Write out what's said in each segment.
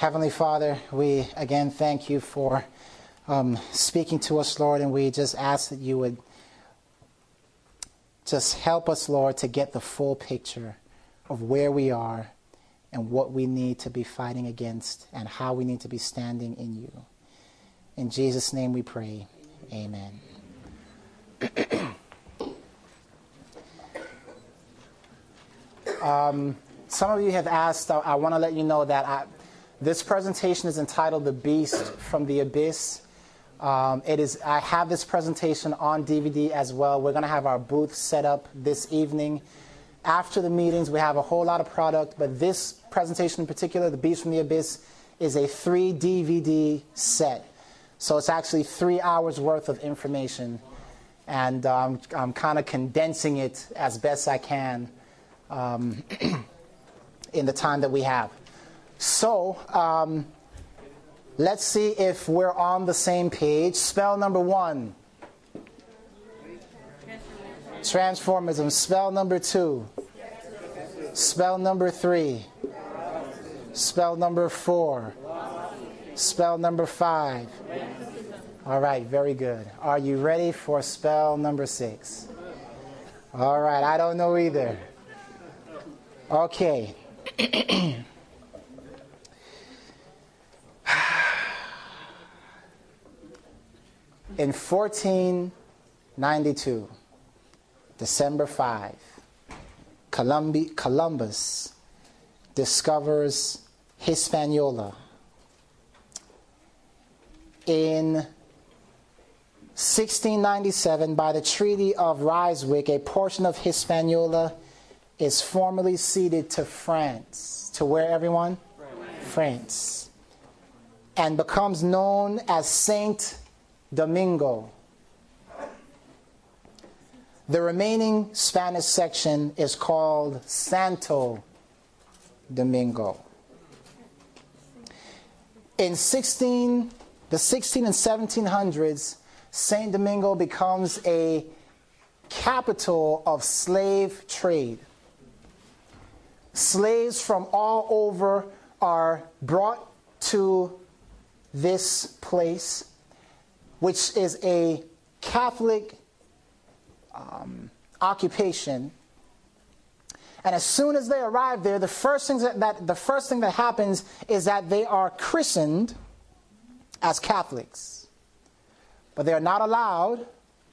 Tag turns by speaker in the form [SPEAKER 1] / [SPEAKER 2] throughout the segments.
[SPEAKER 1] Heavenly Father, we again thank you for speaking to us, Lord, and we just ask that you would just help us, Lord, to get the full picture of where we are and what we need to be fighting against and how we need to be standing in you. In Jesus' name we pray. Amen. Some of you have asked, I want to let you know that this presentation is entitled The Beast from the Abyss. I have this presentation on DVD as well. We're going to have our booth set up this evening. After the meetings, we have a whole lot of product, but this presentation in particular, The Beast from the Abyss, is a 3 DVD set. So it's actually 3 hours worth of information. And I'm kind of condensing it as best I can in the time that we have. So let's see if we're on the same page. Spell number 1. Transformism. Spell number 2. Spell number 3. Spell number 4. Spell number 5. All right, very good. Are you ready for spell number 6? All right, I don't know either. Okay. In 1492, December 5, Columbus discovers Hispaniola. In 1697, by the Treaty of Ryswick, a portion of Hispaniola is formally ceded to France. To where, everyone? France. And becomes known as Saint Domingo. The remaining Spanish section is called Santo Domingo. In the 16 and 1700s, Saint Domingo becomes a capital of slave trade. Slaves from all over are brought to this place, which is a Catholic occupation. And as soon as they arrive there, the first thing that happens is that they are christened as Catholics. But they are not allowed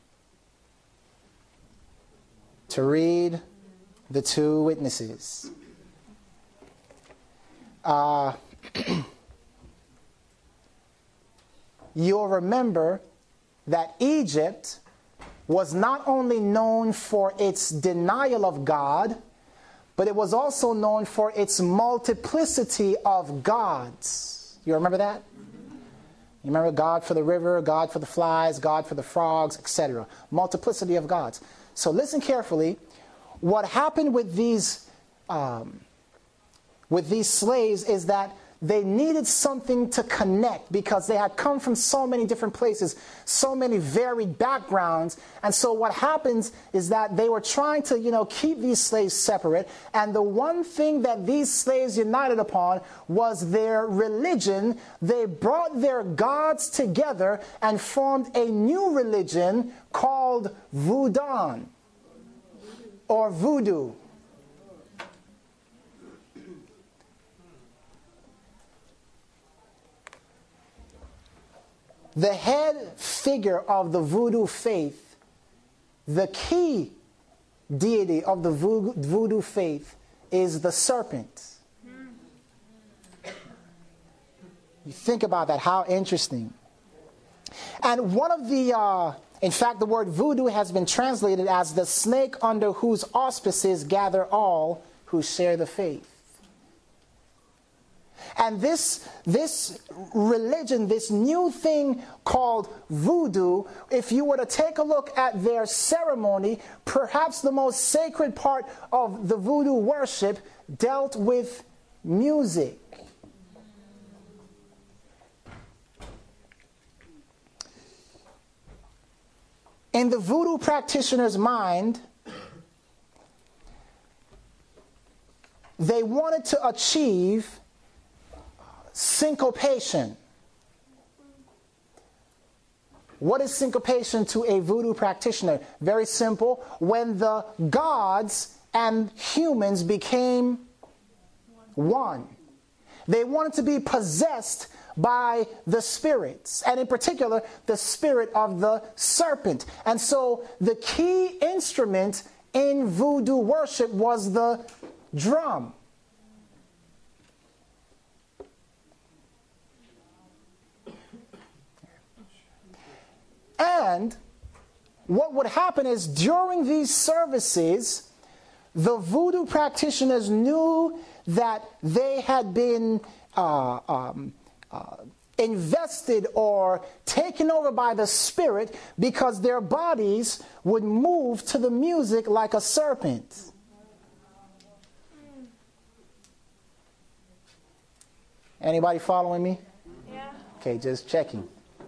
[SPEAKER 1] to read the 2 witnesses. You'll remember that Egypt was not only known for its denial of God, but it was also known for its multiplicity of gods. You remember that? You remember God for the river, God for the flies, God for the frogs, etc. Multiplicity of gods. So listen carefully. What happened with these slaves is that they needed something to connect because they had come from so many different places, so many varied backgrounds. And so what happens is that they were trying to, keep these slaves separate. And the one thing that these slaves united upon was their religion. They brought their gods together and formed a new religion called Voodoo or Voodoo. The head figure of the Voodoo faith, the key deity of the Voodoo faith is the serpent. You think about that, how interesting. And one of the, in fact, the word voodoo has been translated as the snake under whose auspices gather all who share the faith. And this religion, this new thing called voodoo, if you were to take a look at their ceremony, perhaps the most sacred part of the voodoo worship dealt with music. In the voodoo practitioner's mind, they wanted to achieve syncopation. What is syncopation to a voodoo practitioner? Very simple. When the gods and humans became one. They wanted to be possessed by the spirits, and in particular, the spirit of the serpent. And so the key instrument in voodoo worship was the drum. And what would happen is during these services, the voodoo practitioners knew that they had been invested or taken over by the spirit, because their bodies would move to the music like a serpent. Anybody following me?
[SPEAKER 2] Yeah.
[SPEAKER 1] Okay, just checking.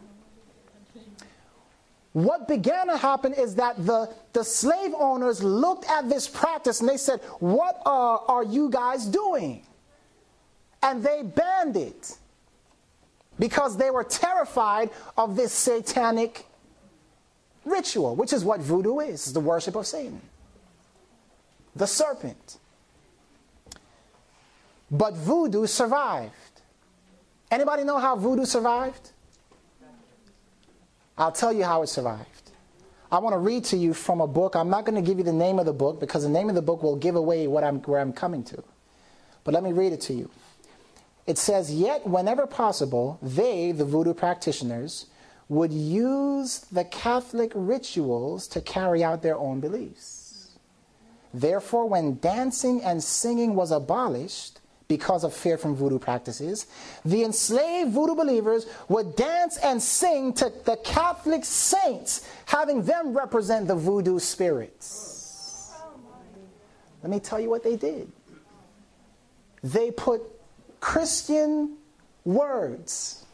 [SPEAKER 1] What began to happen is that the slave owners looked at this practice and they said, "What are you guys doing?" And they banned it because they were terrified of this satanic ritual, which is what voodoo is, the worship of Satan, the serpent. But voodoo survived. Anybody know how voodoo survived? I'll tell you how it survived. I want to read to you from a book. I'm not going to give you the name of the book because the name of the book will give away where I'm coming to. But let me read it to you. It says, "Yet whenever possible, they, the voodoo practitioners, would use the Catholic rituals to carry out their own beliefs. Therefore, when dancing and singing was abolished, because of fear from voodoo practices, the enslaved voodoo believers would dance and sing to the Catholic saints, having them represent the voodoo spirits." Let me tell you what they did. They put Christian words.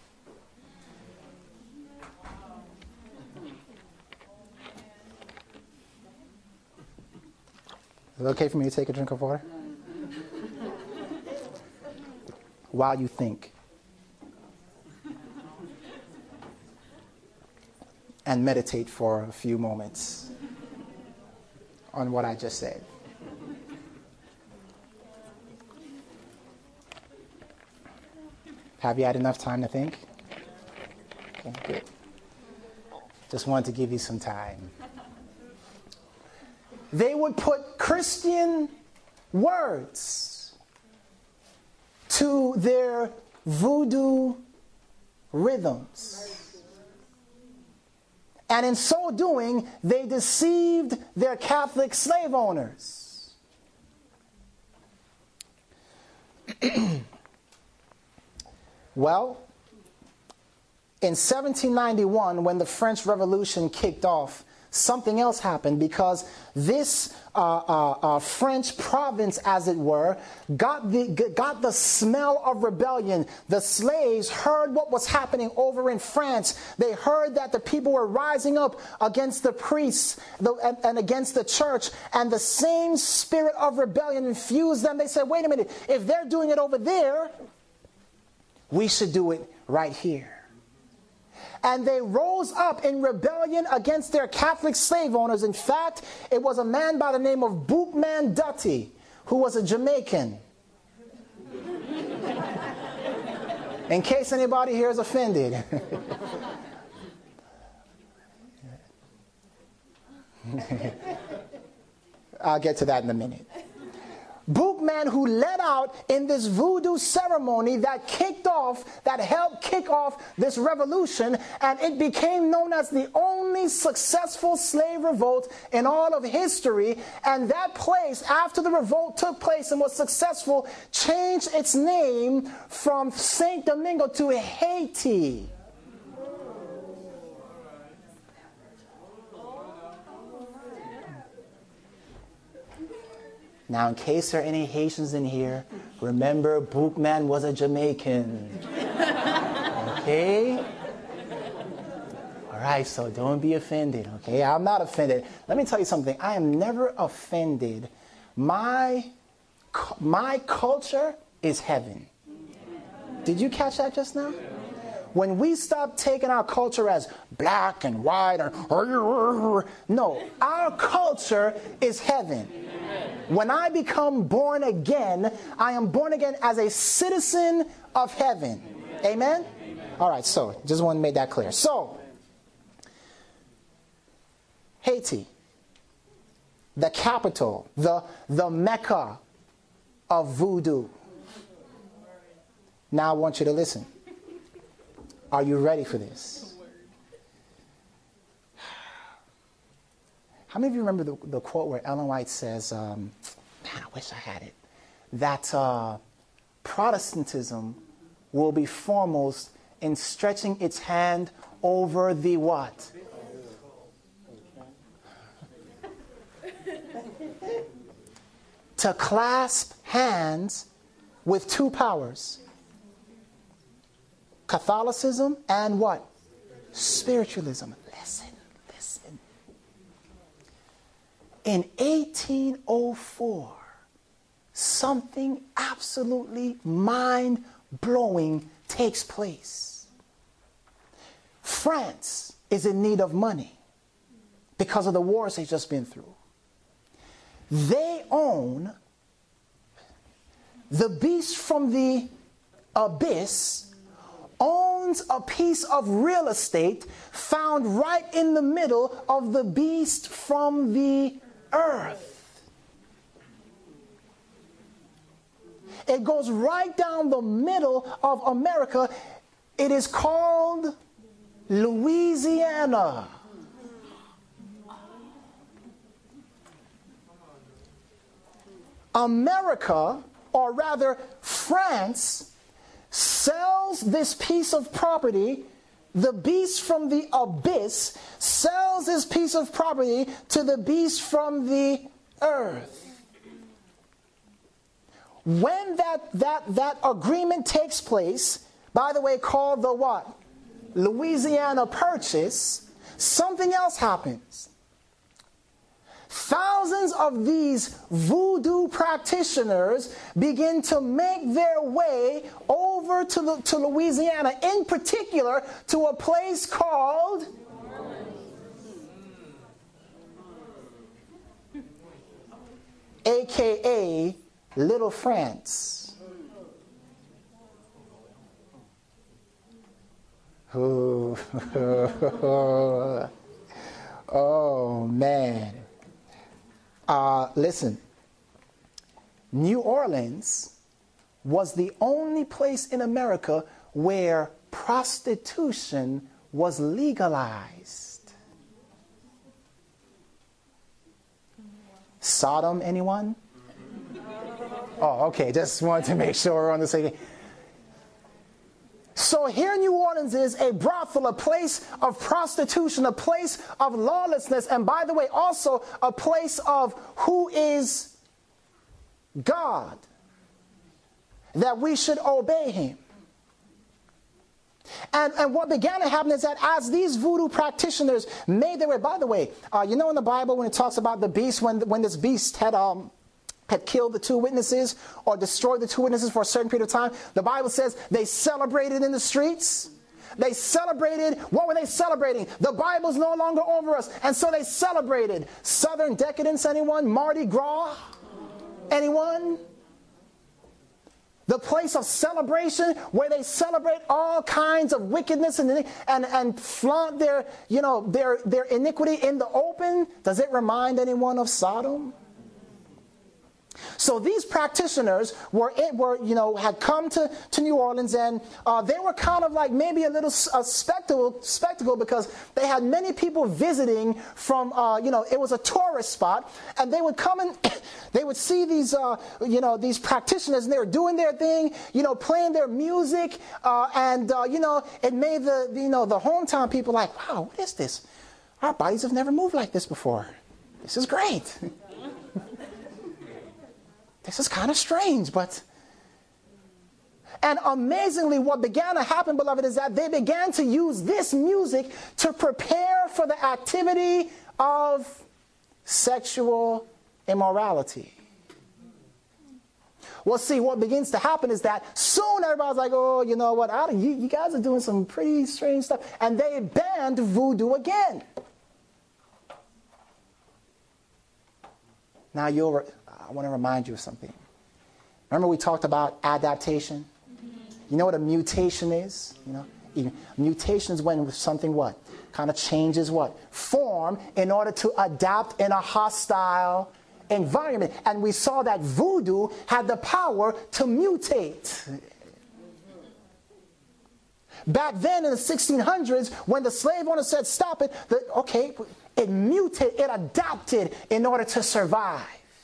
[SPEAKER 1] Is it okay for me to take a drink of water? While you think and meditate for a few moments on what I just said. Have you had enough time to think? Okay, good. Just wanted to give you some time. They would put Christian words to their voodoo rhythms. And in so doing, they deceived their Catholic slave owners. Well, in 1791, when the French Revolution kicked off, something else happened, because this French province, as it were, got the smell of rebellion. The slaves heard what was happening over in France. They heard that the people were rising up against the priests and against the church, and the same spirit of rebellion infused them. They said, "Wait a minute, if they're doing it over there, we should do it right here." And they rose up in rebellion against their Catholic slave owners. In fact, it was a man by the name of Boukman Dutty, who was a Jamaican. In case anybody here is offended. I'll get to that in a minute. Boukman, who led out in this voodoo ceremony that helped kick off this revolution, and it became known as the only successful slave revolt in all of history. And that place, after the revolt took place and was successful, changed its name from Saint Domingo to Haiti. Now, in case there are any Haitians in here, remember Boukman was a Jamaican. Okay? All right, so don't be offended, okay? I'm not offended. Let me tell you something. I am never offended. My culture is heaven. Did you catch that just now? When we stop taking our culture as black and white, no, our culture is heaven. When I become born again, I am born again as a citizen of heaven. Amen? All right, so just want to make that clear. So, Haiti, the capital, the Mecca of voodoo. Now I want you to listen. Are you ready for this? How many of you remember the quote where Ellen White says, man, I wish I had it, that Protestantism will be foremost in stretching its hand over the what? To clasp hands with two powers. Catholicism and what? Spiritualism. Listen. In 1804, something absolutely mind-blowing takes place. France is in need of money because of the wars they've just been through. They own the beast from the abyss, owns a piece of real estate found right in the middle of the beast from the earth. It goes right down the middle of America. It is called Louisiana. America, or rather France, sells this piece of property, the beast from the abyss, sells this piece of property to the beast from the earth. When that agreement takes place, by the way, called the what? Louisiana Purchase, something else happens. Thousands of these voodoo practitioners begin to make their way over to Louisiana, in particular to a place called AKA Little France. Oh man. Listen, New Orleans was the only place in America where prostitution was legalized. Sodom, anyone? Oh, okay, just wanted to make sure we're on the same page. So here New Orleans is a brothel, a place of prostitution, a place of lawlessness, and by the way, also a place of who is God, that we should obey him. And what began to happen is that as these voodoo practitioners made their way, by the way, you know in the Bible when it talks about the beast, when this beast had killed the two witnesses or destroyed the two witnesses for a certain period of time, the Bible says they celebrated in the streets. They celebrated. What were they celebrating? The Bible's no longer over us. And so they celebrated. Southern decadence, anyone? Mardi Gras? Anyone? The place of celebration where they celebrate all kinds of wickedness and flaunt their iniquity in the open. Does it remind anyone of Sodom? So these practitioners had come to New Orleans, and they were kind of like maybe a little spectacle because they had many people visiting from, it was a tourist spot, and they would come and they would see these, these practitioners, and they were doing their thing, playing their music, it made the hometown people like, wow, what is this? Our bodies have never moved like this before. This is great. This is kind of strange, but... And amazingly, what began to happen, beloved, is that they began to use this music to prepare for the activity of sexual immorality. Well, see, what begins to happen is that soon everybody's like, oh, you know what, you guys are doing some pretty strange stuff. And they banned voodoo again. Now, I want to remind you of something. Remember we talked about adaptation? You know what a mutation is? Mutation is when something what? Kind of changes what? Form in order to adapt in a hostile environment. And we saw that voodoo had the power to mutate. Back then in the 1600s, when the slave owner said stop it, it mutated, it adapted in order to survive.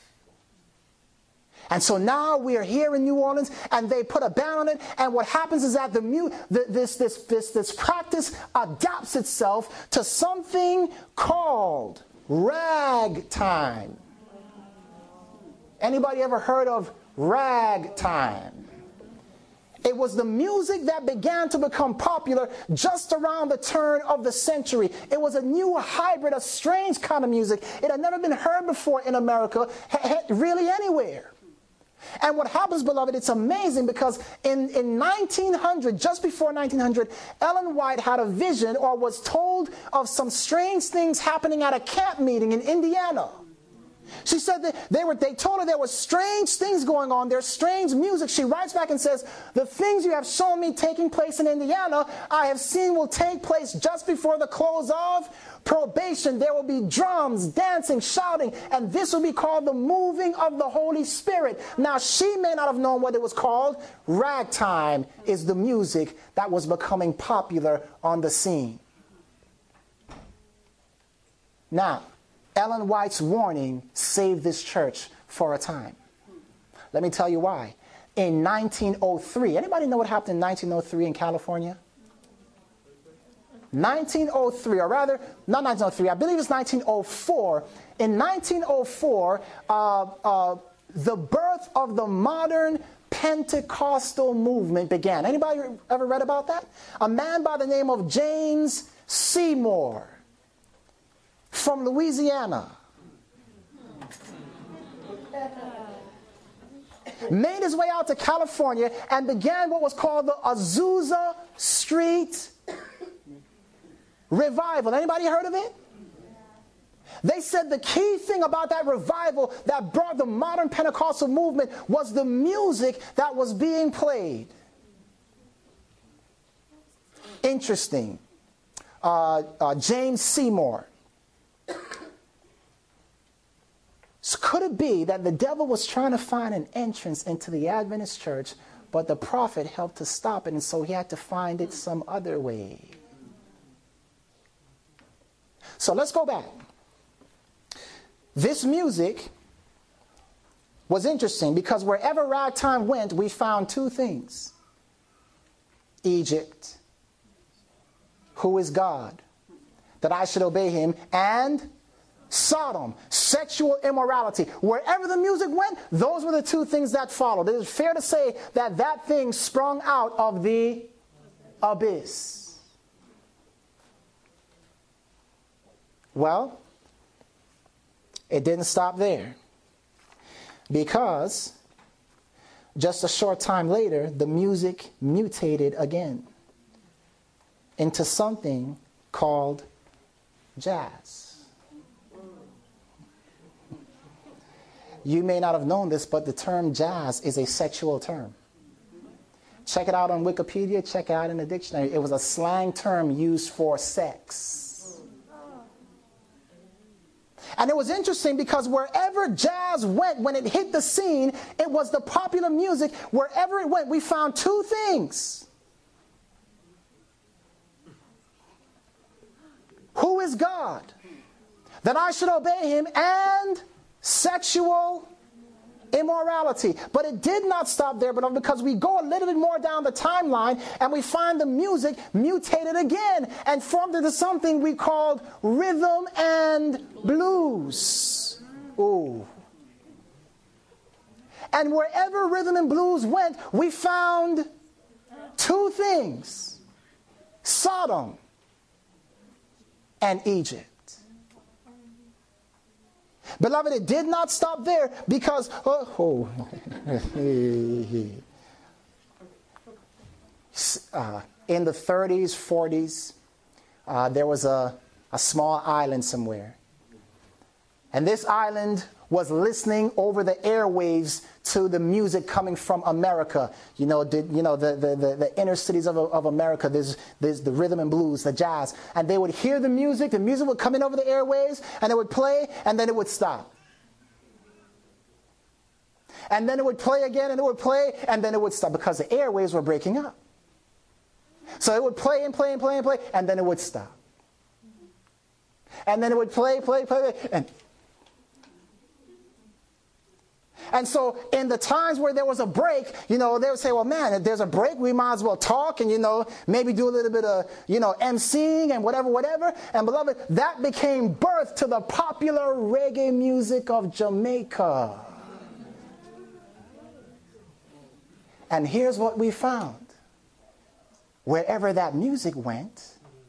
[SPEAKER 1] And so now we are here in New Orleans, and they put a ban on it. And what happens is that this practice adapts itself to something called ragtime. Anybody ever heard of ragtime? It was the music that began to become popular just around the turn of the century. It was a new hybrid, a strange kind of music. It had never been heard before in America, really anywhere. And what happens, beloved, it's amazing because in 1900, just before 1900, Ellen White had a vision or was told of some strange things happening at a camp meeting in Indiana. She said that they told her there were strange things going on. There's strange music. She writes back and says, the things you have shown me taking place in Indiana, I have seen will take place just before the close of probation. There will be drums, dancing, shouting, and this will be called the moving of the Holy Spirit. Now, she may not have known what it was called. Ragtime is the music that was becoming popular on the scene. Now, Ellen White's warning saved this church for a time. Let me tell you why. In 1903, anybody know what happened in 1903 in California? 1903, or rather, not 1903, I believe it's 1904. In 1904, the birth of the modern Pentecostal movement began. Anybody ever read about that? A man by the name of James Seymour from Louisiana made his way out to California and began what was called the Azusa Street Revival. Anybody heard of it? They said the key thing about that revival that brought the modern Pentecostal movement was the music that was being played. Interesting. James Seymour. So could it be that the devil was trying to find an entrance into the Adventist church, but the prophet helped to stop it, and so he had to find it some other way? So let's go back. This music was interesting because wherever ragtime went, we found two things. Egypt, who is God, that I should obey him, and Sodom, sexual immorality. Wherever the music went, those were the two things that followed. It is fair to say that that thing sprung out of the abyss. Well, it didn't stop there, because just a short time later, the music mutated again into something called jazz. You may not have known this, but the term jazz is a sexual term. Check it out on Wikipedia, check it out in the dictionary. It was a slang term used for sex. And it was interesting because wherever jazz went, when it hit the scene, it was the popular music. Wherever it went, we found two things. Who is God? That I should obey him, and sexual immorality. But it did not stop there, but because we go a little bit more down the timeline and we find the music mutated again and formed into something we called rhythm and blues. Ooh. And wherever rhythm and blues went, we found two things: Sodom and Egypt. Beloved, it did not stop there because, in the 30s, 40s, there was a small island somewhere. And this island was listening over the airwaves to the music coming from America. The inner cities of America, there's the rhythm and blues, the jazz. And they would hear the music would come in over the airwaves, and it would play, and then it would stop. And then it would play again, and it would play, and then it would stop, because the airwaves were breaking up. So it would play and play and play and play, and then it would stop. And then it would play, and so in the times where there was a break, they would say, well, man, if there's a break, we might as well talk and, maybe do a little bit of, emceeing and whatever. And beloved, that became birth to the popular reggae music of Jamaica. And here's what we found. Wherever that music went,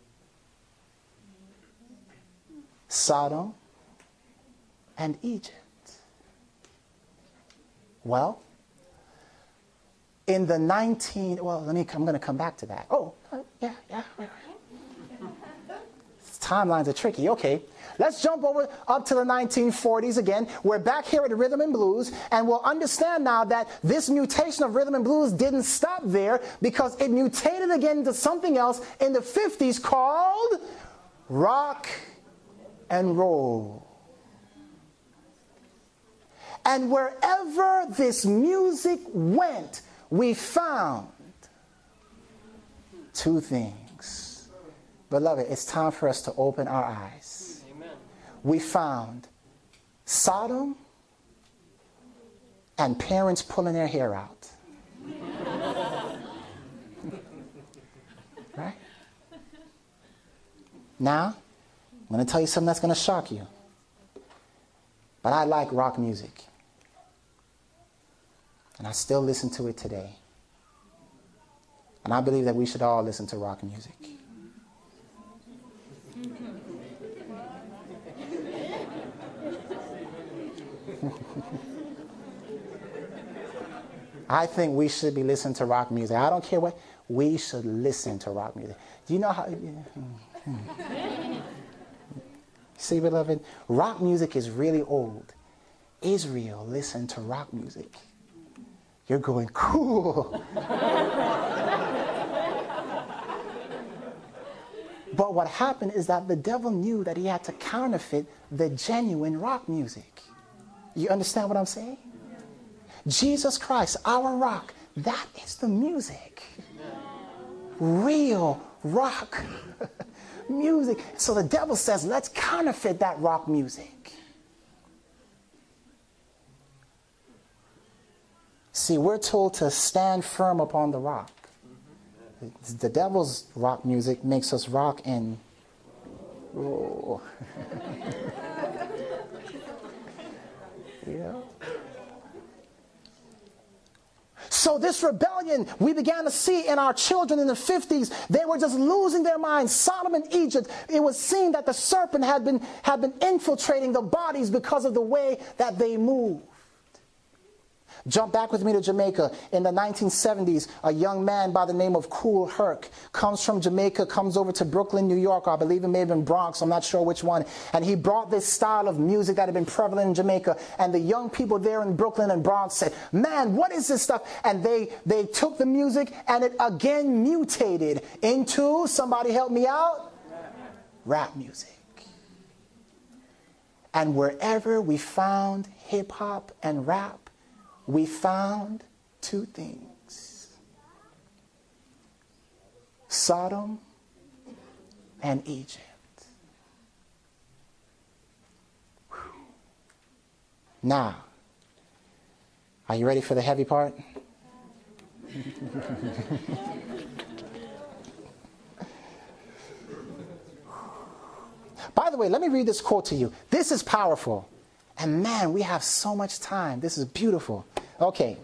[SPEAKER 1] Sodom and Egypt. Well, in the I'm going to come back to that. Yeah. Timelines are tricky. Okay, let's jump up to the 1940s again. We're back here at the Rhythm and Blues, and we'll understand now that this mutation of Rhythm and Blues didn't stop there, because it mutated again into something else in the 50s called rock and roll. And wherever this music went, we found two things. Beloved, it's time for us to open our eyes. Amen. We found Sodom and parents pulling their hair out. Right? Now, I'm going to tell you something that's going to shock you. But I like rock music. And I still listen to it today. And I believe that we should all listen to rock music. I think we should be listening to rock music. I don't care what. We should listen to rock music. Do you know how... See, beloved, rock music is really old. Israel listened to rock music. You're going, cool. But what happened is that the devil knew that he had to counterfeit the genuine rock music. You understand what I'm saying? Jesus Christ, our rock, that is the music. Real rock music. So the devil says, let's counterfeit that rock music. See, we're told to stand firm upon the rock. The devil's rock music makes us rock and... Oh. So this rebellion we began to see in our children in the 50s, they were just losing their minds. Sodom and Egypt, it was seen that the serpent had been infiltrating the bodies because of the way that they moved. Jump back with me to Jamaica. In the 1970s, a young man by the name of Kool Herc comes from Jamaica, comes over to Brooklyn, New York. I believe it may have been Bronx. I'm not sure which one. And he brought this style of music that had been prevalent in Jamaica. And the young people there in Brooklyn and Bronx said, man, what is this stuff? And they took the music and it again mutated into, somebody help me out, rap music. And wherever we found hip hop and rap, we found two things: Sodom and Egypt. Whew. Now, are you ready for the heavy part? By the way, let me read this quote to you. This is powerful. And man, we have so much time. This is beautiful. Okay.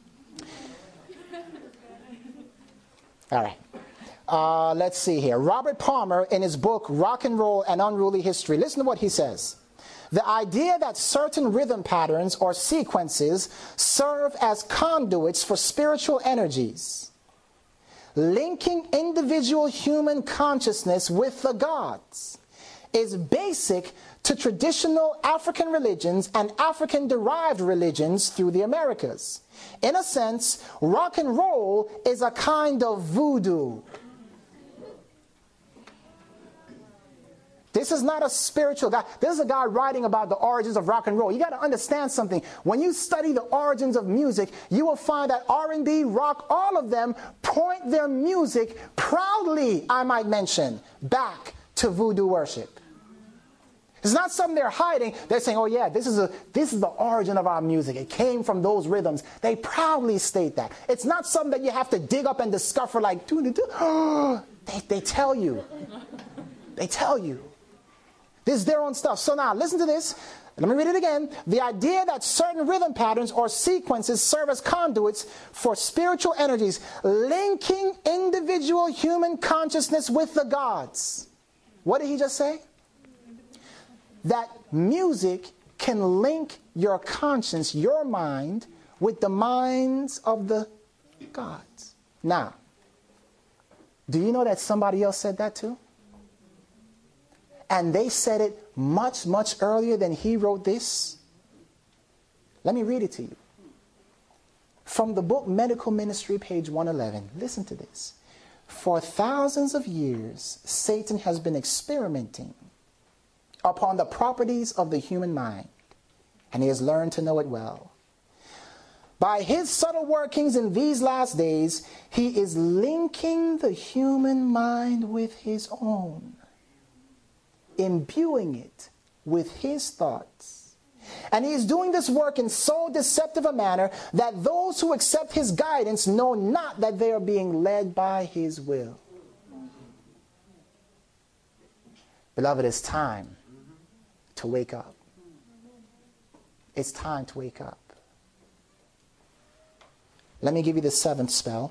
[SPEAKER 1] All right. Let's see here. Robert Palmer, in his book, Rock and Roll, An Unruly History. Listen to what he says. The idea that certain rhythm patterns or sequences serve as conduits for spiritual energies, linking individual human consciousness with the gods, is basic to traditional African religions and African-derived religions through the Americas. In a sense, rock and roll is a kind of voodoo. This is not a spiritual guy. This is a guy writing about the origins of rock and roll. You got to understand something. When you study the origins of music, you will find that R&B, rock, all of them point their music proudly, I might mention, back to voodoo worship. It's not something they're hiding. They're saying, oh yeah, this is the origin of our music. It came from those rhythms. They proudly state that. It's not something that you have to dig up and discover like, they tell you. They tell you. This is their own stuff. So now, listen to this. Let me read it again. The idea that certain rhythm patterns or sequences serve as conduits for spiritual energies, linking individual human consciousness with the gods. What did he just say? That music can link your conscience, your mind, with the minds of the gods. Now, do you know that somebody else said that too? And they said it much, much earlier than he wrote this. Let me read it to you. From the book Medical Ministry, page 111. Listen to this. For thousands of years, Satan has been experimenting upon the properties of the human mind, and he has learned to know it well. By his subtle workings in these last days, he is linking the human mind with his own, imbuing it with his thoughts. And he is doing this work in so deceptive a manner that those who accept his guidance know not that they are being led by his will. Beloved, it's time to wake up. It's time to wake up. Let me give you the seventh spell.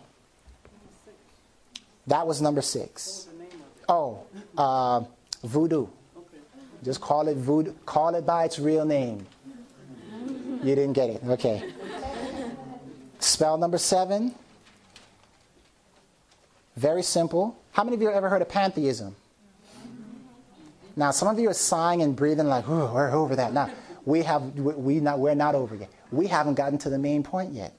[SPEAKER 1] That was number 6. Oh, voodoo. Just call it voodoo. Call it by its real name. You didn't get it. Okay. Spell number 7. Very simple. How many of you have ever heard of pantheism? Now, some of you are sighing and breathing like, oh, we're over that. Now, we're not over yet. We haven't gotten to the main point yet.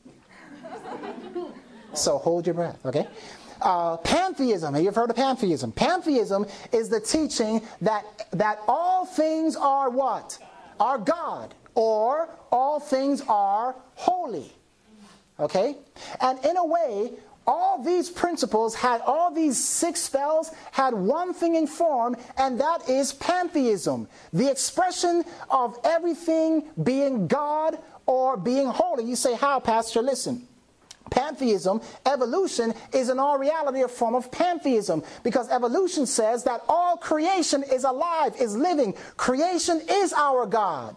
[SPEAKER 1] So hold your breath, okay? Pantheism. Have you ever heard of pantheism? Pantheism is the teaching that all things are what? Are God. Or all things are holy. Okay? And in a way, all these principles all these 6 spells had one thing in form, and that is pantheism. The expression of everything being God or being holy. You say, how, Pastor? Listen. Pantheism, evolution, is in all reality a form of pantheism, because evolution says that all creation is alive, is living. Creation is our God.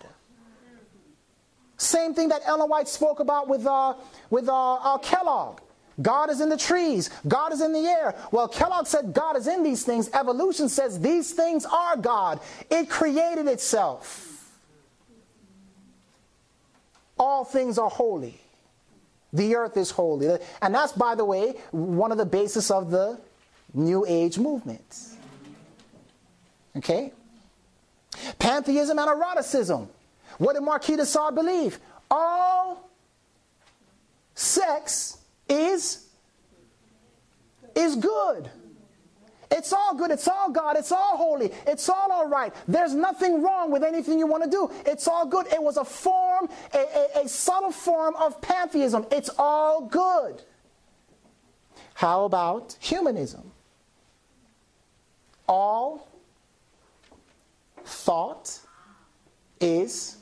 [SPEAKER 1] Same thing that Ellen White spoke about with Kellogg. God is in the trees. God is in the air. Well, Kellogg said God is in these things. Evolution says these things are God. It created itself. All things are holy. The earth is holy. And that's, by the way, one of the basis of the New Age movement. Okay? Pantheism and eroticism. What did Marquis de Sade believe? All sex is good. It's all good. It's all God. It's all holy. It's all right. There's nothing wrong with anything you want to do. It's all good. It was a form, a subtle form of pantheism. It's all good. How about humanism? All thought is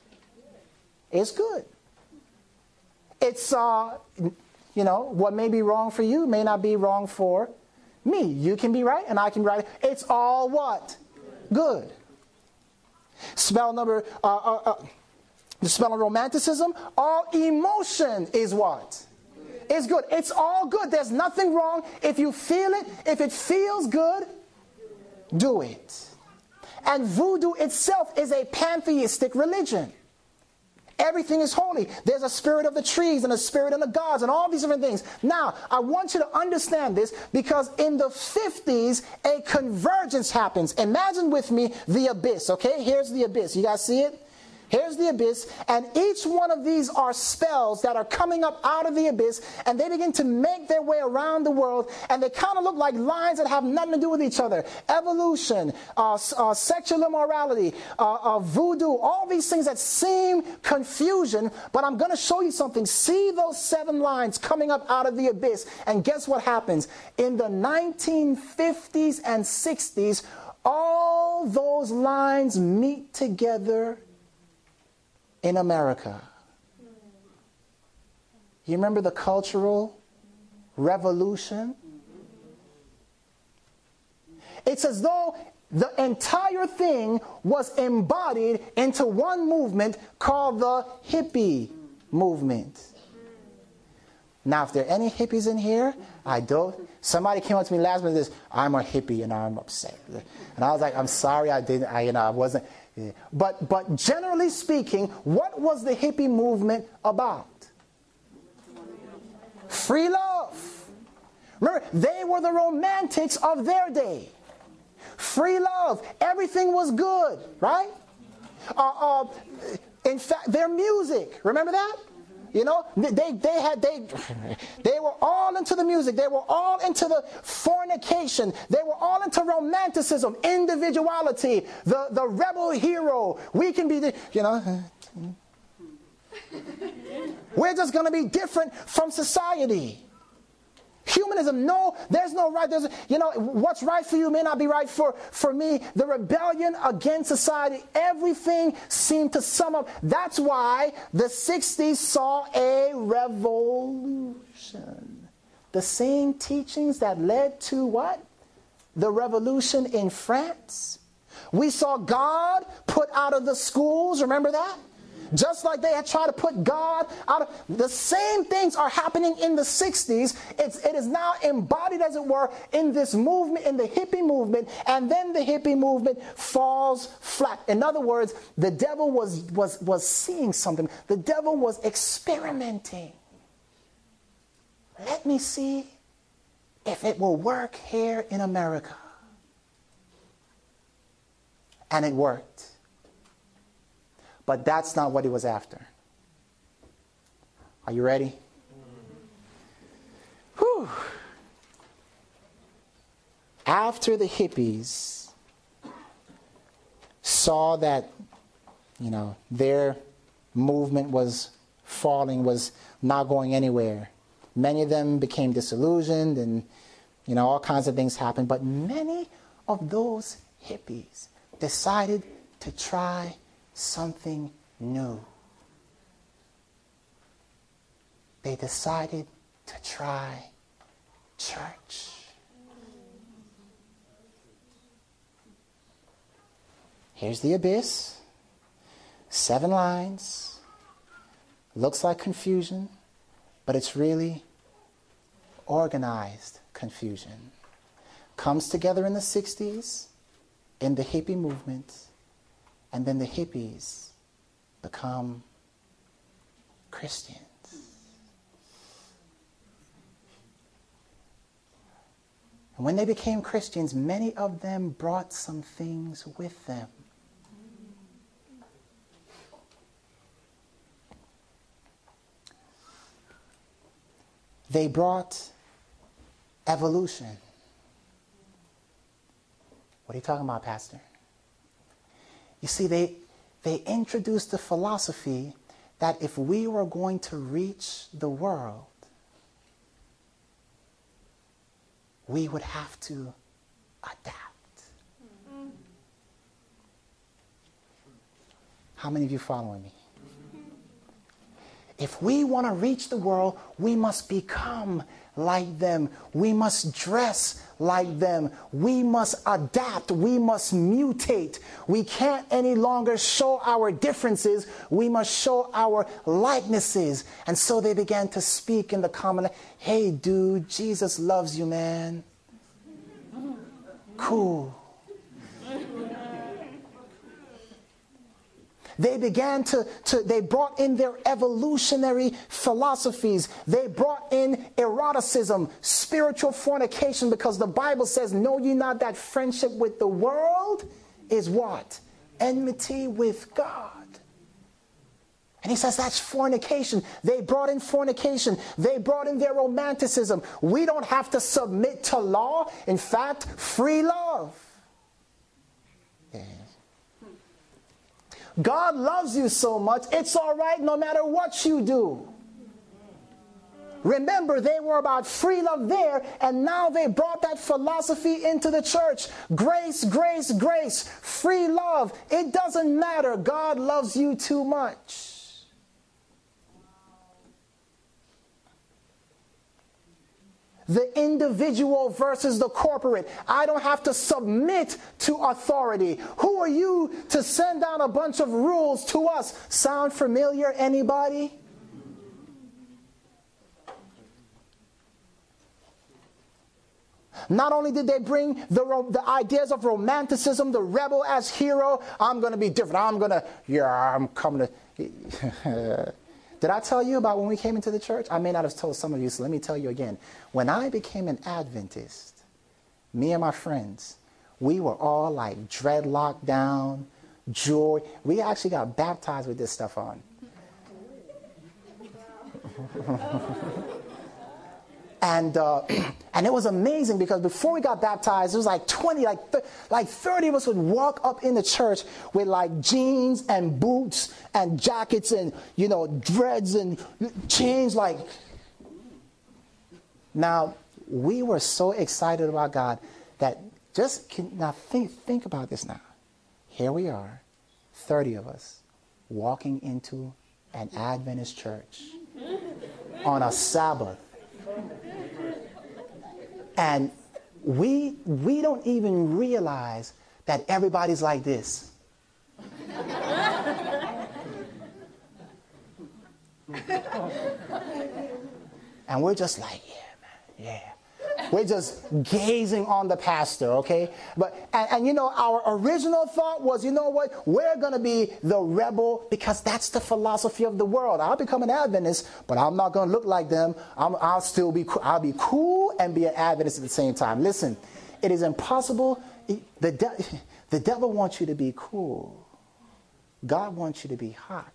[SPEAKER 1] good. It's, what may be wrong for you may not be wrong for me. You can be right and I can be right. It's all what? Good. Spell number, the spell of romanticism. All emotion is what? Is good. It's all good. There's nothing wrong. If you feel it, if it feels good, do it. And voodoo itself is a pantheistic religion. Everything is holy. There's a spirit of the trees and a spirit of the gods and all these different things. Now, I want you to understand this because in the 50s, a convergence happens. Imagine with me the abyss, okay? Here's the abyss. You guys see it? Here's the abyss, and each one of these are spells that are coming up out of the abyss, and they begin to make their way around the world, and they kind of look like lines that have nothing to do with each other. Evolution, sexual immorality, voodoo, all these things that seem confusion, but I'm going to show you something. See those 7 lines coming up out of the abyss, and guess what happens? In the 1950s and 60s, all those lines meet together in America. You remember the Cultural Revolution? It's as though the entire thing was embodied into one movement called the hippie movement. Now, if there are any hippies in here, I don't. Somebody came up to me last minute and says, I'm a hippie and I'm upset. And I was like, I'm sorry, I wasn't. But generally speaking, what was the hippie movement about? Free love. Remember, they were the romantics of their day. Free love. Everything was good, right? In fact, their music. Remember that? You know, they were all into the music. They were all into the fornication. They were all into romanticism, individuality, the rebel hero. We can be we're just going to be different from society. Humanism, no, there's no right. What's right for you may not be right for me. The rebellion against society, everything seemed to sum up. That's why the 60s saw a revolution. The same teachings that led to what? The revolution in France. We saw God put out of the schools, remember that? Just like they had tried to put God out of... The same things are happening in the 60s. It is now embodied, as it were, in this movement, in the hippie movement, and then the hippie movement falls flat. In other words, the devil was seeing something. The devil was experimenting. Let me see if it will work here in America. And it worked. But that's not what he was after. Are you ready? Whew. After the hippies saw that, their movement was falling, was not going anywhere, many of them became disillusioned and, all kinds of things happened. But many of those hippies decided to try something new. They decided to try church. Here's the abyss. 7 lines. Looks like confusion, but it's really organized confusion. Comes together in the 60s, in the hippie movement. And then the hippies become Christians. And when they became Christians, many of them brought some things with them. They brought evolution. What are you talking about, Pastor? You see, they introduced the philosophy that if we were going to reach the world, we would have to adapt. How many of you following me? If we want to reach the world, we must become like them. We must dress like them. We must adapt. We must mutate. We can't any longer show our differences. We must show our likenesses. And so they began to speak in the common, hey dude, Jesus loves you, man. Cool. They began they brought in their evolutionary philosophies. They brought in eroticism, spiritual fornication, because the Bible says, know ye not that friendship with the world is what? Enmity with God. And he says that's fornication. They brought in fornication. They brought in their romanticism. We don't have to submit to law. In fact, free love. Yeah. God loves you so much, it's all right no matter what you do. Remember, they were about free love there, and now they brought that philosophy into the church. Grace, grace, grace, free love. It doesn't matter. God loves you too much. The individual versus the corporate. I don't have to submit to authority. Who are you to send down a bunch of rules to us? Sound familiar, anybody? Not only did they bring the ideas of romanticism, the rebel as hero. I'm going to be different. I'm coming to... Did I tell you about when we came into the church? I may not have told some of you, so let me tell you again. When I became an Adventist, me and my friends, we were all like dreadlocked down, jewelry. We actually got baptized with this stuff on. And it was amazing because before we got baptized, it was like 20, like 30 of us would walk up in the church with like jeans and boots and jackets and, dreads and chains. Now, we were so excited about God that now think about this now. Here we are, 30 of us, walking into an Adventist church on a Sabbath. And we don't even realize that everybody's like this. And we're just like, yeah, man, yeah. We're just gazing on the pastor, okay? And our original thought was, you know what? We're going to be the rebel because that's the philosophy of the world. I'll become an Adventist, but I'm not going to look like them. I'll be cool and be an Adventist at the same time. Listen, it is impossible. The devil wants you to be cool. God wants you to be hot.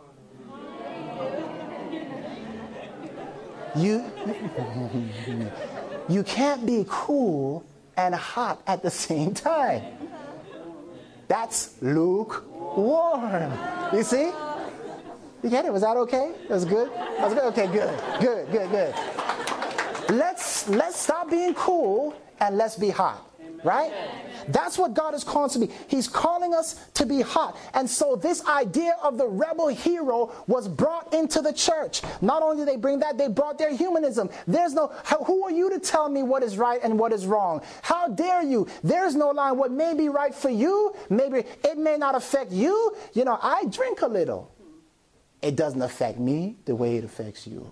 [SPEAKER 1] You can't be cool and hot at the same time. That's lukewarm. You see? You get it? Was that okay? That was good? That was good? Okay, good. Let's stop being cool and let's be hot. Right? That's what God is calling us to be. He's calling us to be hot. And so this idea of the rebel hero was brought into the church. Not only did they bring that, they brought their humanism. Who are you to tell me what is right and what is wrong? How dare you? There's no line. What may be right for you, maybe it may not affect you. I drink a little. It doesn't affect me the way it affects you.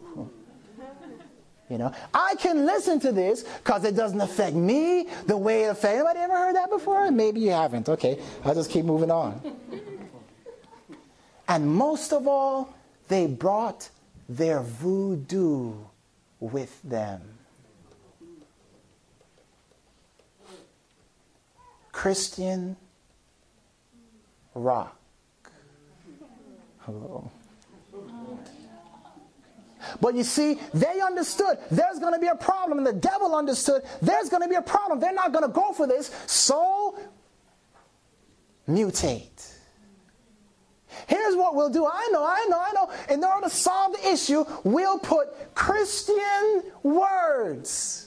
[SPEAKER 1] I can listen to this because it doesn't affect me the way it affects. Anybody ever heard that before? Maybe you haven't. Okay, I'll just keep moving on. And most of all, they brought their voodoo with them. Christian rock. Hello. But you see, they understood there's going to be a problem, and the devil understood there's going to be a problem. They're not going to go for this, so mutate. Here's what we'll do. I know. In order to solve the issue, we'll put Christian words.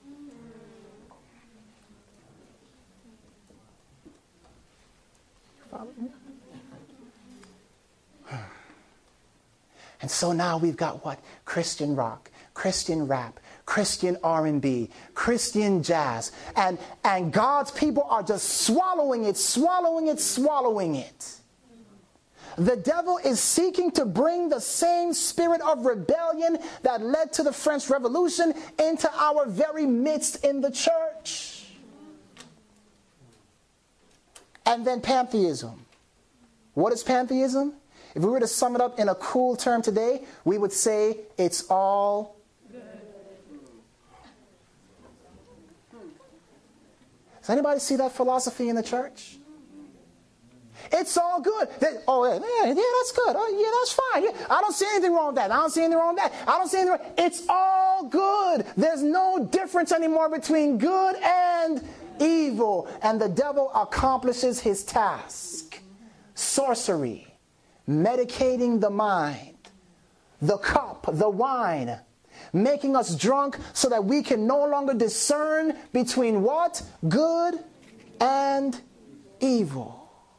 [SPEAKER 1] Follow me? And so now we've got what? Christian rock, Christian rap, Christian R&B, Christian jazz. And God's people are just swallowing it. The devil is seeking to bring the same spirit of rebellion that led to the French Revolution into our very midst in the church. And then pantheism. What is pantheism? If we were to sum it up in a cool term today, we would say it's all good. Does anybody see that philosophy in the church? It's all good. Oh, yeah, that's good. Oh, yeah, that's fine. Yeah, I don't see anything wrong with that. I don't see anything wrong with that. I don't see anything wrong. It's all good. There's no difference anymore between good and evil. And the devil accomplishes his task. Sorcery, medicating the mind, the cup, the wine, making us drunk so that we can no longer discern between what? Good and evil.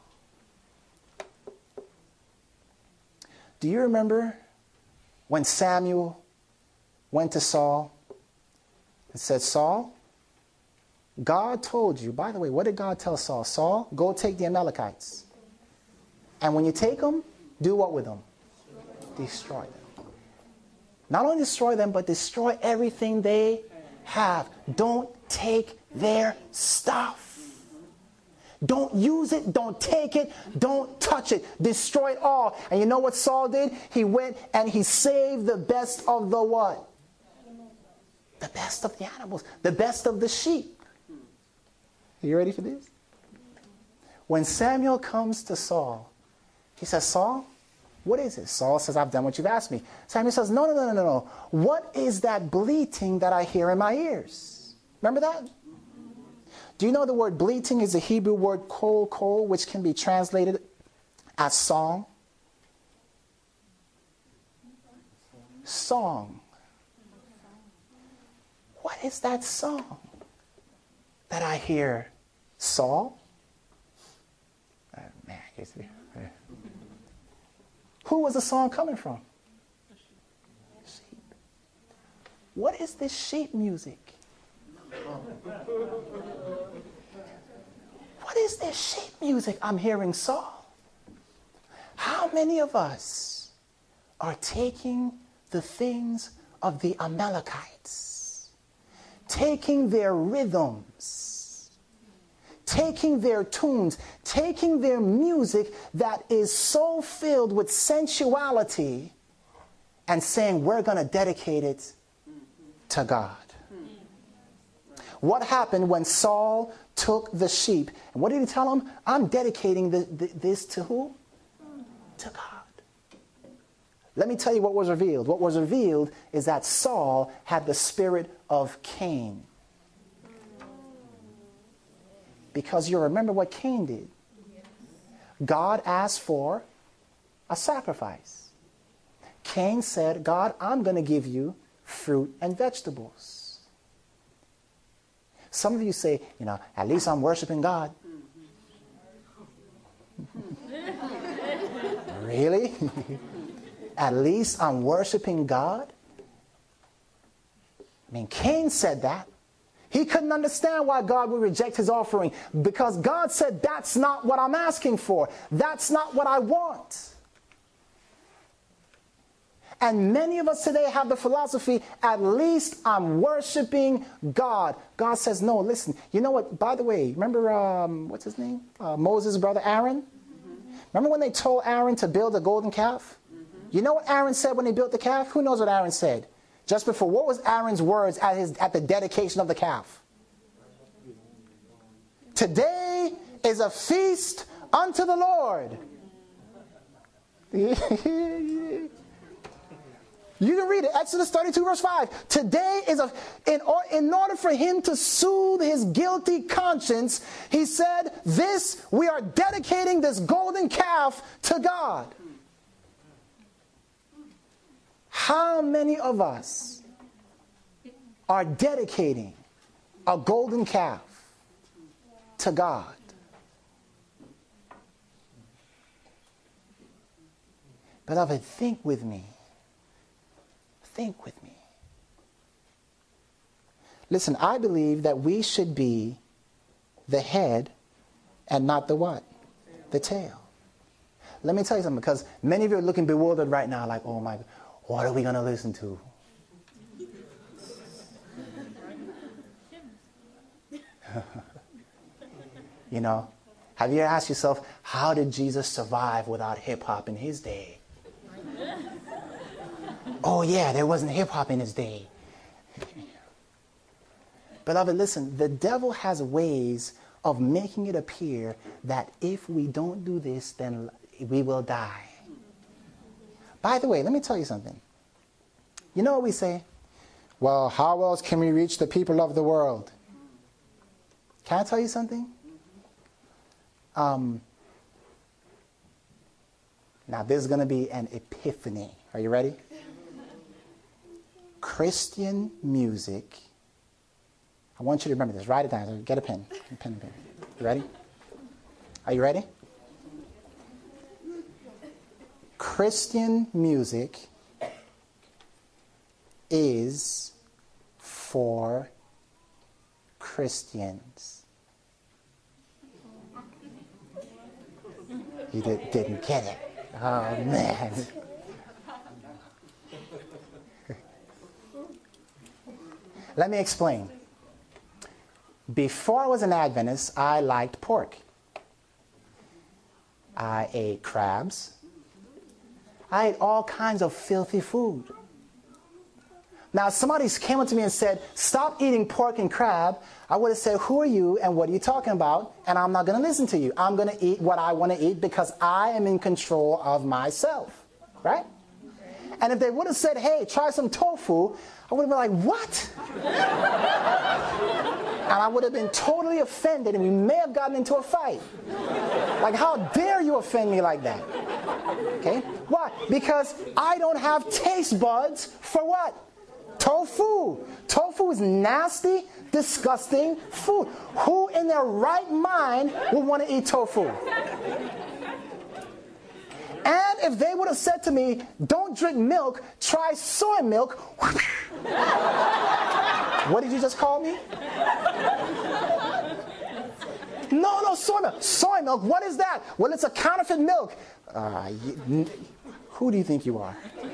[SPEAKER 1] Do you remember when Samuel went to Saul and said, Saul, God told you, by the way, what did God tell Saul? Saul, go take the Amalekites. And when you take them, do what with them? Destroy them. Not only destroy them, but destroy everything they have. Don't take their stuff. Don't use it, don't take it, don't touch it. Destroy it all. And you know what Saul did? He went and he saved the best of the what? The best of the animals. The best of the sheep. Are you ready for this? When Samuel comes to Saul, he says, Saul, what is it? Saul says, I've done what you've asked me. Samuel says, no. What is that bleating that I hear in my ears? Remember that? Do you know the word bleating is the Hebrew word kol, which can be translated as song? Song. What is that song that I hear, Saul? Who was the song coming from? Sheep. What is this sheep music? What is this sheep music I'm hearing, Saul? How many of us are taking the things of the Amalekites, taking their rhythms, taking their tunes, taking their music that is so filled with sensuality and saying we're going to dedicate it to God? What happened when Saul took the sheep? And what did he tell him? I'm dedicating this to who? To God. Let me tell you what was revealed. What was revealed is that Saul had the spirit of Cain. Because you remember what Cain did. God asked for a sacrifice. Cain said, God, I'm going to give you fruit and vegetables. Some of you say, at least I'm worshiping God. Really? At least I'm worshiping God? I mean, Cain said that. He couldn't understand why God would reject his offering because God said, that's not what I'm asking for. That's not what I want. And many of us today have the philosophy, at least I'm worshiping God. God says, no, listen. You know what? By the way, remember, what's his name? Moses' brother Aaron? Mm-hmm. Remember when they told Aaron to build a golden calf? Mm-hmm. You know what Aaron said when he built the calf? Who knows what Aaron said? Just before, what was Aaron's words at the dedication of the calf? Today is a feast unto the Lord. You can read it, Exodus 32 verse 5. Today is in order for him to soothe his guilty conscience, he said, we are dedicating this golden calf to God. How many of us are dedicating a golden calf to God? Beloved, think with me. Think with me. Listen, I believe that we should be the head and not the what? The tail. Let me tell you something, because many of you are looking bewildered right now, like, oh my God, what are we going to listen to? Have you ever asked yourself, how did Jesus survive without hip-hop in his day? Oh yeah, there wasn't hip-hop in his day. Beloved, listen, the devil has ways of making it appear that if we don't do this, then we will die. By the way, let me tell you something. You know what we say? Well, how else can we reach the people of the world? Can I tell you something? Now, this is going to be an epiphany. Are you ready? Christian music. I want you to remember this. Write it down. Get a pen. Pen and paper. You ready? Are you ready? Christian music is for Christians. You didn't get it. Oh, man. Let me explain. Before I was an Adventist, I liked pork. I ate crabs. I ate all kinds of filthy food. Now, if somebody came up to me and said, stop eating pork and crab, I would have said, who are you and what are you talking about? And I'm not going to listen to you. I'm going to eat what I want to eat because I am in control of myself. Right? And if they would have said, hey, try some tofu, I would have been like, what? And I would have been totally offended and we may have gotten into a fight. Like, how dare you offend me like that? Okay? Why? Because I don't have taste buds for what? Tofu. Tofu is nasty, disgusting food. Who in their right mind would want to eat tofu? And if they would have said to me, don't drink milk, try soy milk. What did you just call me? No, soy milk. Soy milk, what is that? Well, it's a counterfeit milk. Who do you think you are?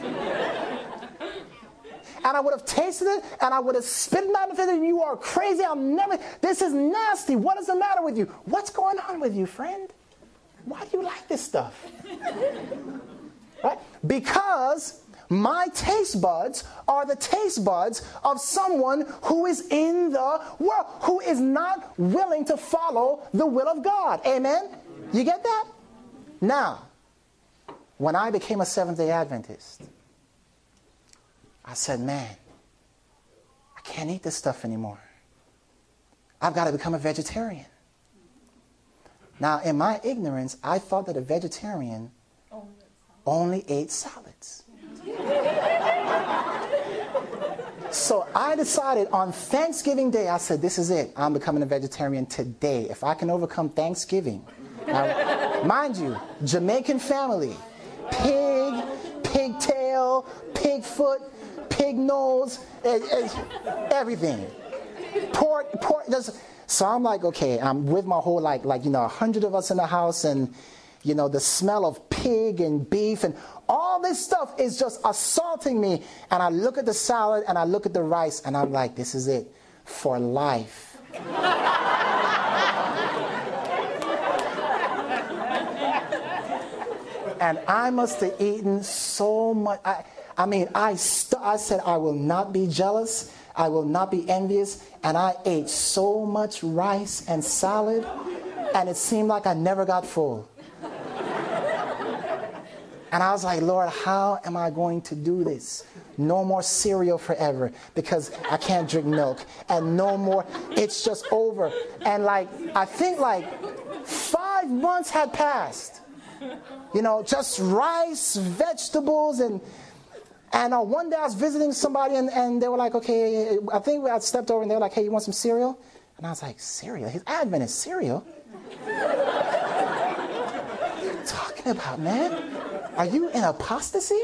[SPEAKER 1] And I would have tasted it, and I would have spit it out of it, and you are crazy. This is nasty. What is the matter with you? What's going on with you, friend? Why do you like this stuff? Right? Because my taste buds are the taste buds of someone who is in the world, who is not willing to follow the will of God. Amen? You get that? Now, when I became a Seventh-day Adventist, I said, man, I can't eat this stuff anymore. I've got to become a vegetarian. Now, in my ignorance, I thought that a vegetarian only ate salads. So I decided on Thanksgiving Day, I said, this is it. I'm becoming a vegetarian today. If I can overcome Thanksgiving. Now, mind you, Jamaican family, pig, pigtail, pig foot, pig nose, everything. Pork, so I'm like, okay, I'm with my whole, 100 of us in the house, and, the smell of pig and beef and all this stuff is just assaulting me. And I look at the salad and I look at the rice and I'm like, this is it for life. And I must have eaten so much. I said, I will not be jealous. I will not be envious. And I ate so much rice and salad, and it seemed like I never got full. And I was like, Lord, how am I going to do this? No more cereal forever because I can't drink milk. And no more, it's just over. And I think 5 months had passed. Just rice, vegetables, and one day I was visiting somebody, and they were like, okay, I think I stepped over, and they were like, hey, you want some cereal? And I was like, cereal? His Adventist cereal? What are you talking about, man? Are you in apostasy?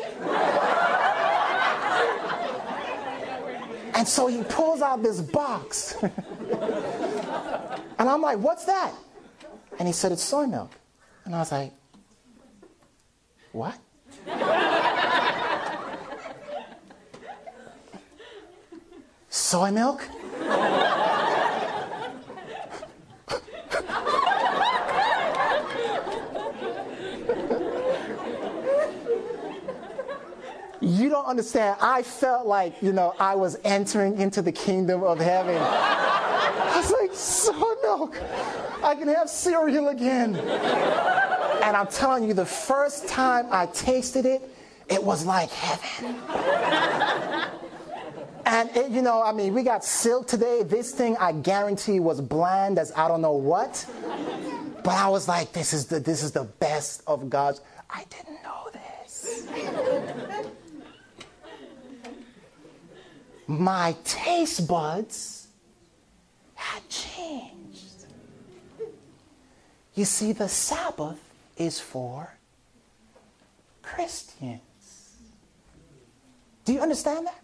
[SPEAKER 1] And so he pulls out this box. And I'm like, what's that? And he said, it's soy milk. And I was like, what? Soy milk? understand. I felt like, I was entering into the kingdom of heaven. I was like, soy milk. I can have cereal again. And I'm telling you, the first time I tasted it, it was like heaven. And we got silk today. This thing, I guarantee, was bland as I don't know what. But I was like, this is the best of God's. I didn't know this. My taste buds had changed. You see, the Sabbath is for Christians. Do you understand that?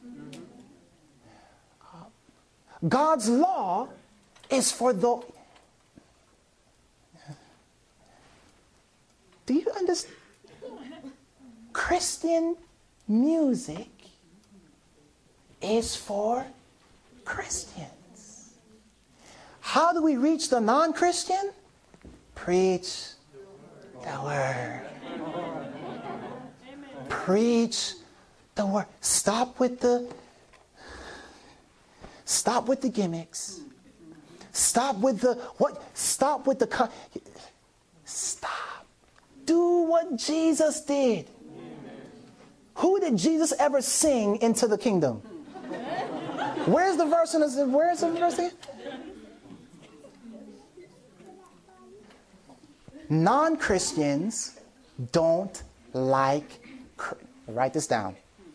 [SPEAKER 1] God's law is for the... Do you understand? Christian music is for Christians. How do we reach the non-Christian? Preach the word. Preach the word. Stop with the gimmicks. Stop with the stop. Do what Jesus did. Who did Jesus ever sing into the kingdom? Where's the verse in this? Where's the verse again? Non-Christians don't like... Write this down.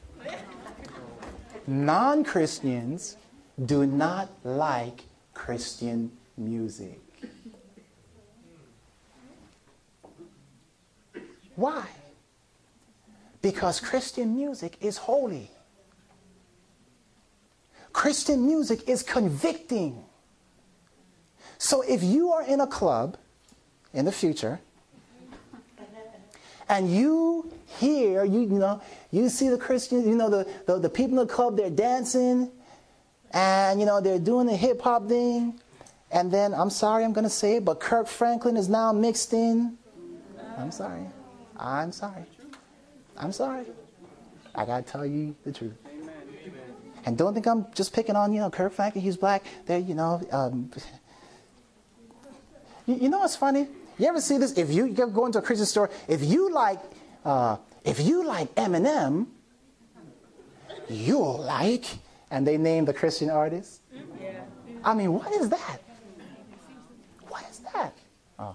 [SPEAKER 1] Non-Christians do not like Christian music. Why? Because Christian music is holy. Christian music is convicting. So if you are in a club in the future and you hear, you see the Christians, the people in the club, they're dancing and, they're doing the hip hop thing. And then, I'm sorry, I'm going to say it, but Kirk Franklin is now mixed in. I'm sorry. I got to tell you the truth. And don't think I'm just picking on, Kirk Franklin, he's black. There, you know what's funny? You ever see this? If you go into a Christian store, if you like Eminem, you'll like, and they name the Christian artist. I mean, what is that? What is that? Oh.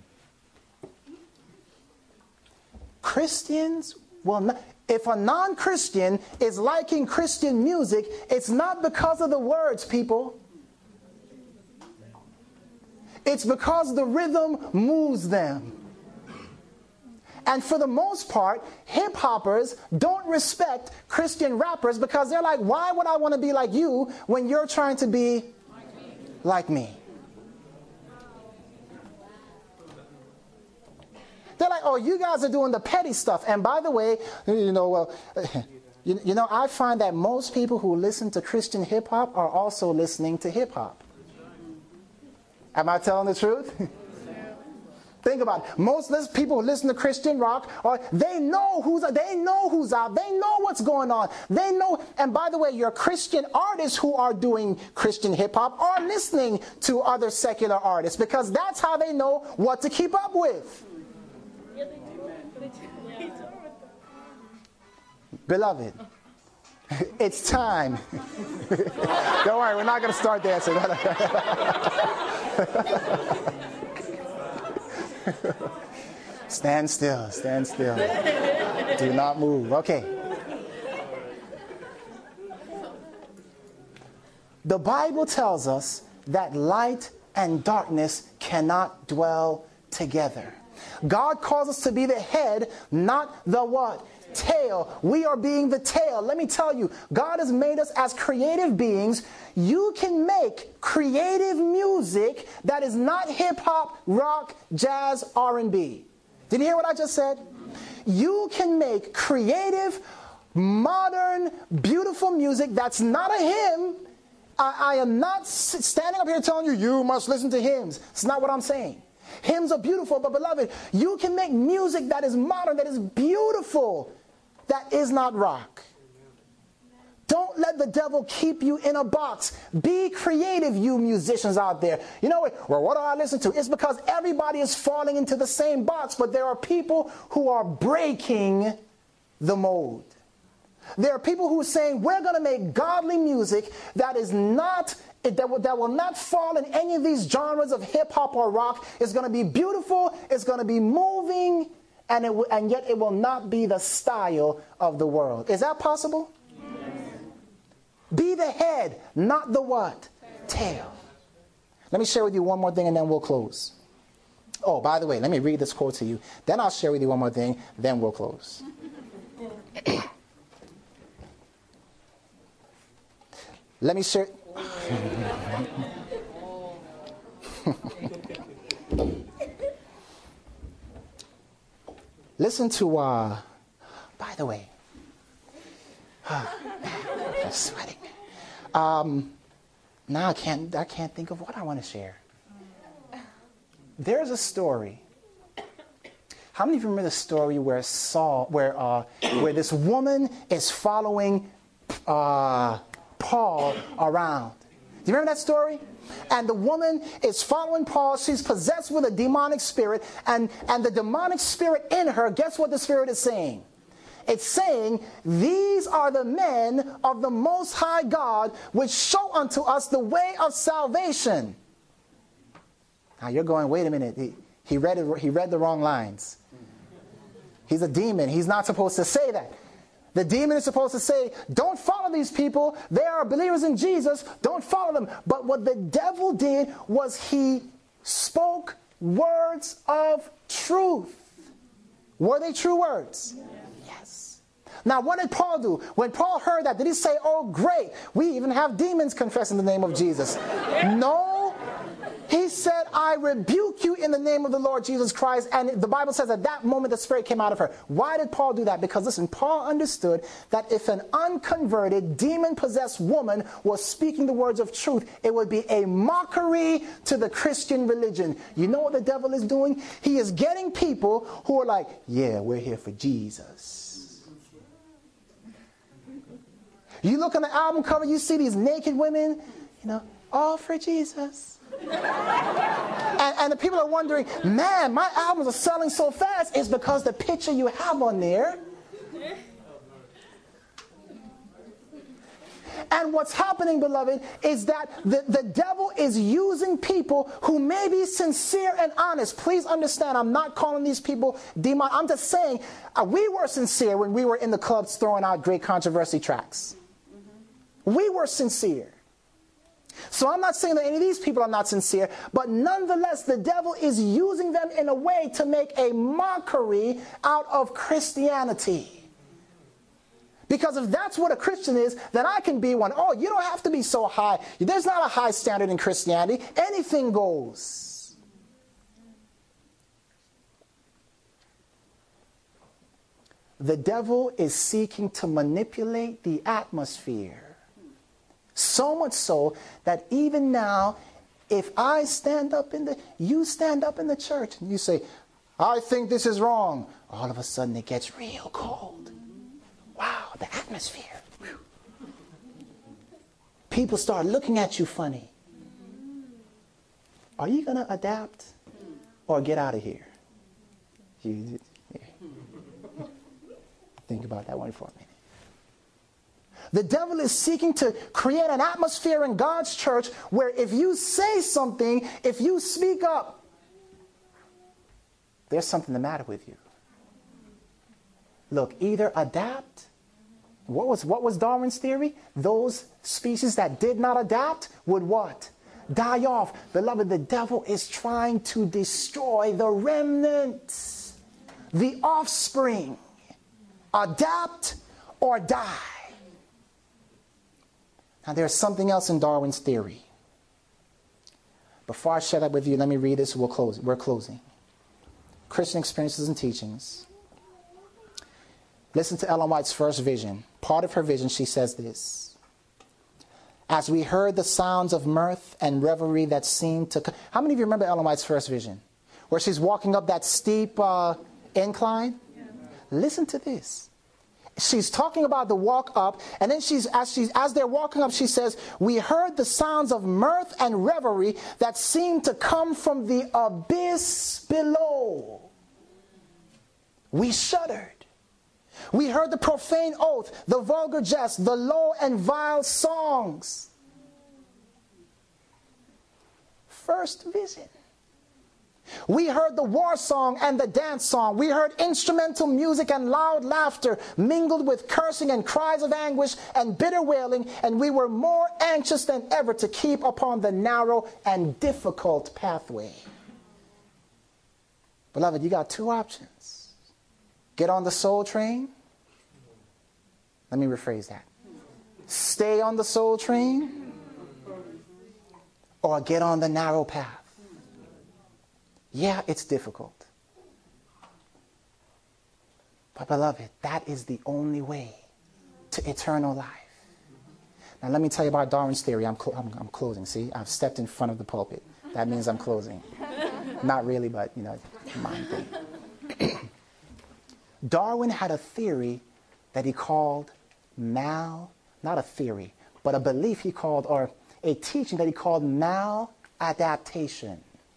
[SPEAKER 1] Christians will not. If a non-Christian is liking Christian music, it's not because of the words, people. It's because the rhythm moves them. And for the most part, hip-hoppers don't respect Christian rappers because they're like, why would I want to be like you when you're trying to be like me? They're like, oh, you guys are doing the petty stuff. And by the way, I find that most people who listen to Christian hip-hop are also listening to hip-hop. Am I telling the truth? Think about it. Most people who listen to Christian rock, they know who's out. They know what's going on. They know. And by the way, your Christian artists who are doing Christian hip hop are listening to other secular artists because that's how they know what to keep up with. Beloved, it's time. Don't worry, we're not going to start dancing. Stand still, stand still. Do not move. Okay. The Bible tells us that light and darkness cannot dwell together. God calls us to be the head, not the what? Tail. We are being the tail. Let me tell you, God has made us as creative beings. You can make creative music that is not hip-hop, rock, jazz, R&B. Did you hear what I just said? You can make creative, modern, beautiful music that's not a hymn. I am not standing up here telling you, you must listen to hymns. It's not what I'm saying. Hymns are beautiful, but beloved, you can make music that is modern, that is beautiful, that is not rock. Don't let the devil keep you in a box. Be creative, you musicians out there. You know what? Well, what do I listen to? It's because everybody is falling into the same box, but there are people who are breaking the mold. There are people who are saying, we're going to make godly music that will not fall in any of these genres of hip-hop or rock. It's going to be beautiful, it's going to be moving, and yet it will not be the style of the world. Is that possible? Be the head, not the what? Tail. Let me share with you one more thing and then we'll close. Oh, by the way, let me read this quote to you. Then I'll share with you one more thing, then we'll close. Let me share. Listen to, by the way, I'm sweating. Now I can't think of what I want to share. There's a story. How many of you remember the story where this woman is following Paul around? Do you remember that story? And the woman is following Paul. She's possessed with a demonic spirit. And the demonic spirit in her, guess what the spirit is saying? It's saying, these are the men of the Most High God, which show unto us the way of salvation. Now you're going, wait a minute. He read the wrong lines. He's a demon. He's not supposed to say that. The demon is supposed to say, don't follow these people. They are believers in Jesus. Don't follow them. But what the devil did was he spoke words of truth. Were they true words? Yes. Now, what did Paul do? When Paul heard that, did he say, oh, great, we even have demons confessing the name of Jesus? No. He said, I rebuke you in the name of the Lord Jesus Christ. And the Bible says at that moment the spirit came out of her. Why did Paul do that? Because, listen, Paul understood that if an unconverted, demon-possessed woman was speaking the words of truth, it would be a mockery to the Christian religion. You know what the devil is doing? He is getting people who are like, yeah, we're here for Jesus. You look on the album cover, you see these naked women, all for Jesus. And the people are wondering, man, my albums are selling so fast. It's because the picture you have on there. And what's happening, beloved, is that the devil is using people who may be sincere and honest. Please understand, I'm not calling these people demon. I'm just saying, we were sincere when we were in the clubs throwing out great controversy tracks. We were sincere. So I'm not saying that any of these people are not sincere, but nonetheless, the devil is using them in a way to make a mockery out of Christianity. Because if that's what a Christian is, then I can be one. Oh, you don't have to be so high. There's not a high standard in Christianity. Anything goes. The devil is seeking to manipulate the atmosphere. So much so that even now, if I stand up you stand up in the church and you say, I think this is wrong. All of a sudden it gets real cold. Wow, the atmosphere. Whew. People start looking at you funny. Are you going to adapt or get out of here? Think about that one for a minute. The devil is seeking to create an atmosphere in God's church where if you say something, if you speak up, there's something the matter with you. Look, either adapt. What was Darwin's theory? Those species that did not adapt would what? Die off. Beloved, the devil is trying to destroy the remnant, the offspring. Adapt or die. Now, there's something else in Darwin's theory. Before I share that with you, let me read this. We're closing. Christian Experiences and Teachings. Listen to Ellen White's first vision. Part of her vision, she says this. As we heard the sounds of mirth and revelry that seemed to... How many of you remember Ellen White's first vision? Where she's walking up that steep incline? Yeah. Listen to this. she's talking about the walk up, and then as they're walking up, she says, we heard the sounds of mirth and revelry that seemed to come from the abyss below. We shuddered. We heard the profane oath, the vulgar jest, the low and vile songs. First vision. We heard the war song and the dance song. We heard instrumental music and loud laughter mingled with cursing and cries of anguish and bitter wailing, and we were more anxious than ever to keep upon the narrow and difficult pathway. Beloved, you got two options. Get on the soul train. Let me rephrase that. Stay on the soul train, or get on the narrow path. Yeah, it's difficult. But beloved, that is the only way to eternal life. Now let me tell you about Darwin's theory. I'm closing. See, I've stepped in front of the pulpit. That means I'm closing. Not really, but mind thing. Darwin had a theory that he called not a theory, but a belief he called, or a teaching that he called maladaptation.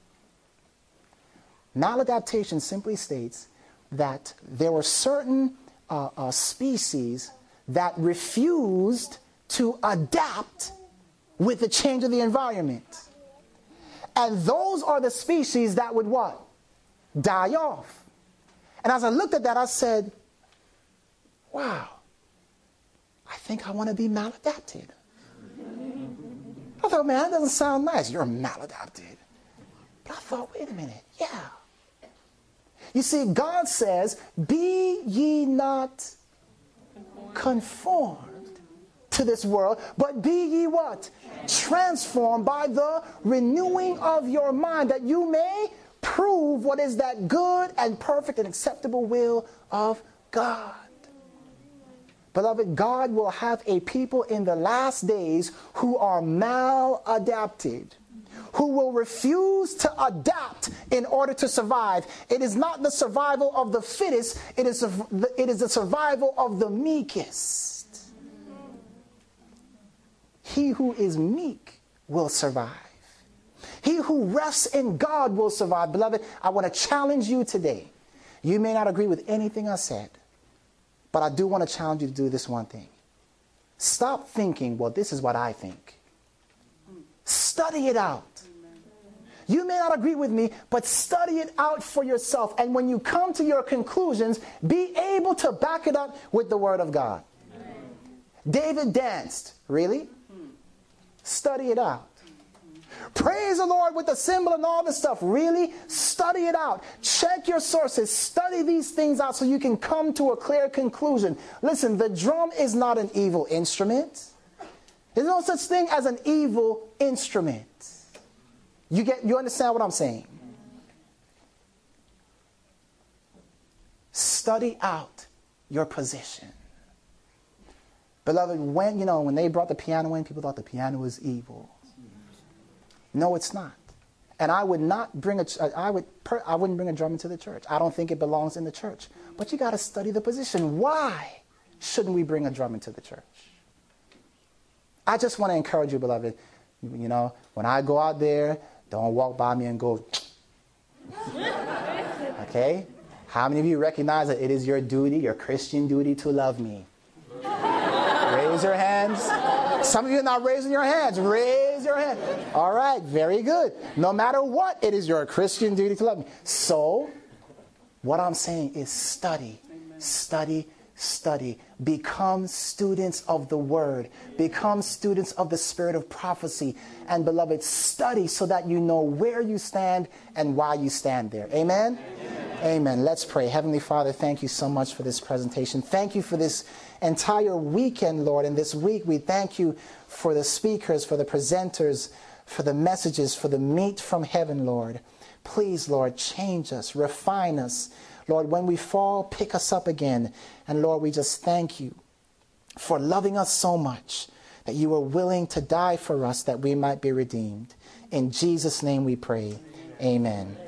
[SPEAKER 1] Maladaptation simply states that there were certain species that refused to adapt with the change of the environment. And those are the species that would what? Die off. And as I looked at that, I said, wow, I think I want to be maladapted. I thought, man, that doesn't sound nice. You're maladapted. But I thought, wait a minute, yeah. You see, God says, be ye not conformed to this world, but be ye what? Transformed by the renewing of your mind, that you may prove what is that good and perfect and acceptable will of God. Beloved, God will have a people in the last days who are maladapted, who will refuse to adapt in order to survive. It is not the survival of the fittest, it is the survival of the meekest. He who is meek will survive. He who rests in God will survive. Beloved, I want to challenge you today. You may not agree with anything I said, but I do want to challenge you to do this one thing. Stop thinking, well, this is what I think. Study it out. You may not agree with me, but study it out for yourself. And when you come to your conclusions, be able to back it up with the Word of God. David danced. Really? Study it out. Praise the Lord with the cymbal and all this stuff. Really? Study it out. Check your sources. Study these things out so you can come to a clear conclusion. Listen, the drum is not an evil instrument. There's no such thing as an evil instrument. You understand what I'm saying? Study out your position. Beloved, when they brought the piano in, people thought the piano was evil. No, it's not. And I would not bring I wouldn't bring a drum into the church. I don't think it belongs in the church. But you got to study the position. Why shouldn't we bring a drum into the church? I just want to encourage you, beloved. When I go out there, don't walk by me and go, okay? How many of you recognize that it is your duty, your Christian duty, to love me? Raise your hands. Some of you are not raising your hands. Raise your hand. All right, very good. No matter what, it is your Christian duty to love me. So, what I'm saying is study, study, study. Become students of the Word. Become students of the spirit of prophecy. And beloved, study so that you know where you stand and why you stand there. Amen? Amen. Let's pray. Heavenly Father, thank you so much for this presentation. Thank you for this entire weekend, Lord. And this week, we thank you for the speakers, for the presenters, for the messages, for the meat from heaven, Lord. Please, Lord, change us, refine us. Lord, when we fall, pick us up again. And Lord, we just thank you for loving us so much that you were willing to die for us that we might be redeemed. In Jesus' name we pray. Amen.